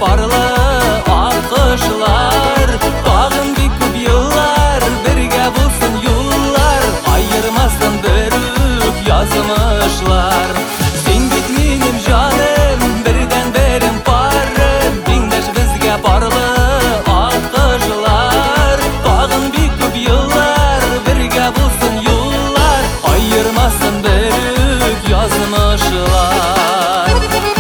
barlı alkışlar. Tağın bir küp yıllar birge bulsun yollar, ayırmasın bölük yazmışlar. Sen bitmenim canım, birden berim parım, dinleş bizge barlı alkışlar. Tağın bir küp yıllar birge bulsun yollar, ayırmasın bölük yazmışlar.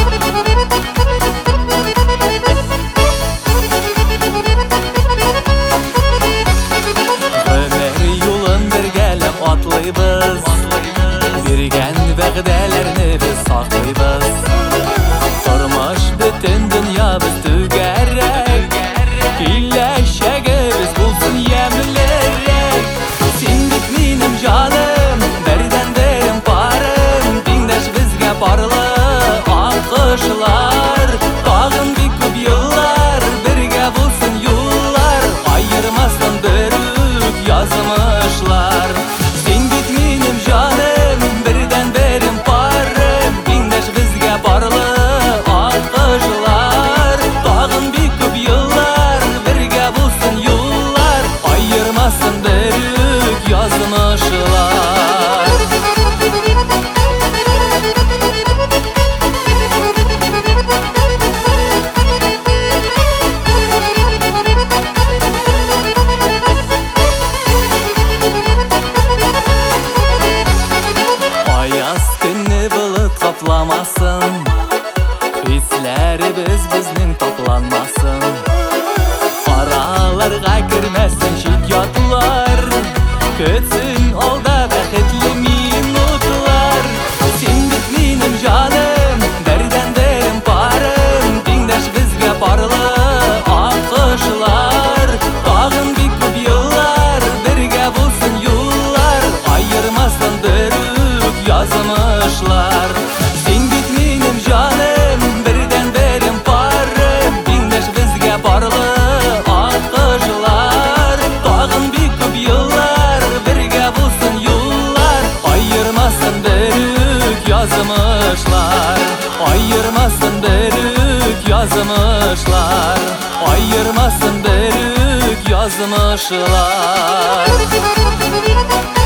Ömer yolun birgelep atlayız, birgen vəqdələrini biz saxlayız. Turmuş bütün dünya biz tügərək, birləşəgiz bulsun yəmlərək. Sen bitmenim canım, birden berim parım, dinleş bizge barlı alkışlar. Tağın bir küp yıllar birge bulsun yollar, ayırmasın bölük yazmışlar. Sen bitmenim canım, birden berim parım, dinleş bizge barlı alkışlar. Tağın bir küp yıllar birge bulsun yollar, ayırmasın bölük yazmışlar. Ayaz günü bulut kaplamasın, hislerimiz bizning toplanmasın. Aralarga kirmesin şiddiyatlar, kötsün olda bəxtli minutlar. Sen bitmenim canım, birden berim parım, dinleş bizge barlı alkışlar. Tağın bir küp yıllar birge bulsun yollar, ayırmasın bölük yazmışlar. Sen bitmenim canım, birden berim parım, dinleş bizge barlı alkışlar. Tağın bir küp yıllar birge bulsun yollar, ayırmasın bölük yazmışlar. Ayırmasın bölük yazmışlar, ayırmasın bölük yazmışlar.